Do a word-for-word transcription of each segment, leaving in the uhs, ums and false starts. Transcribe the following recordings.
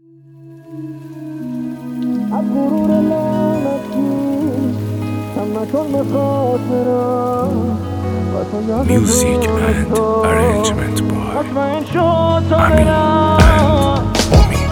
از غرور لعنتی کم نکن به خاطرم و تو یاد Music and arrangement by مطمئن شد تا Amin برم and Omi.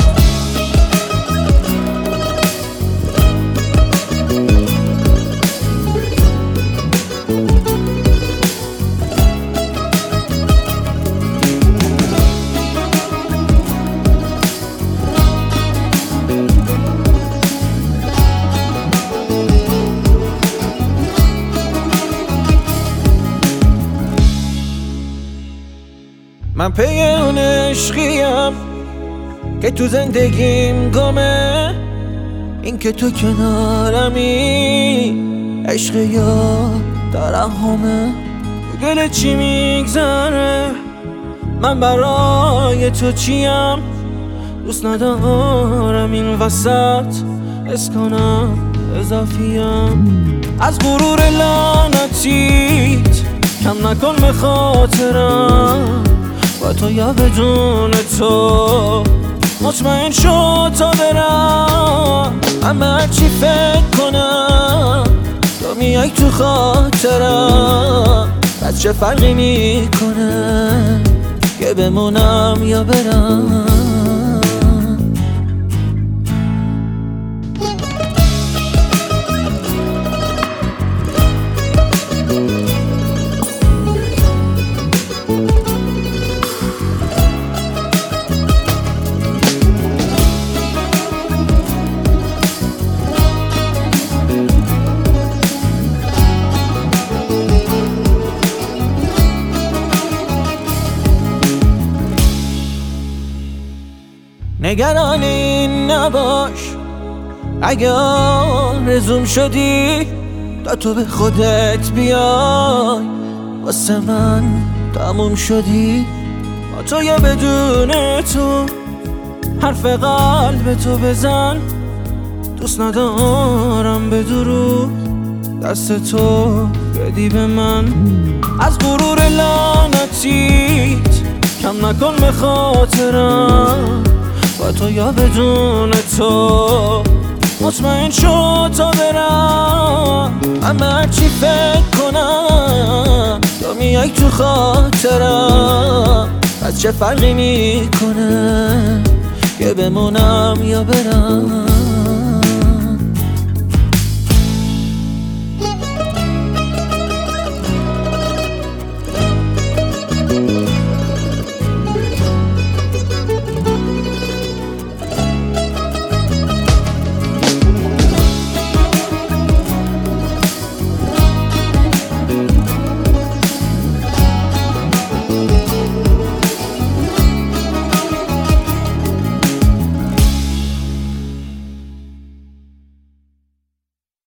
من پی اون عشقیم که تو زندگیم گمه، این که تو کنارمی عشق یا ترحمه. تو دل چی میگذره من برای تو چیم، دوست ندارم این وسط حس کنم اضافیم. از غرور لعنتیت کم نکن به خاطرم با تو یا بدون تو مطمئن شد تا برم. اما هرچی فکر کنم تو میای تو خاطرم، پس چه فرقی میکنه که بمونم یا برم. نگران این نباش اگه آرزوم شدی تا تو به خودت بیای، واسه من تموم شدی. با تو یا بدون تو حرف قلب تو بزن، دوست ندارم به درود دست تو بدی به من. از غرور لعنتیت کم نکن به خاطرم با تو یا بدون تو مطمئن شد تا برم. اما هرچی فکر کنم تو میای تو خاطرم، پس چه فرقی میکنه که بمونم یا برم.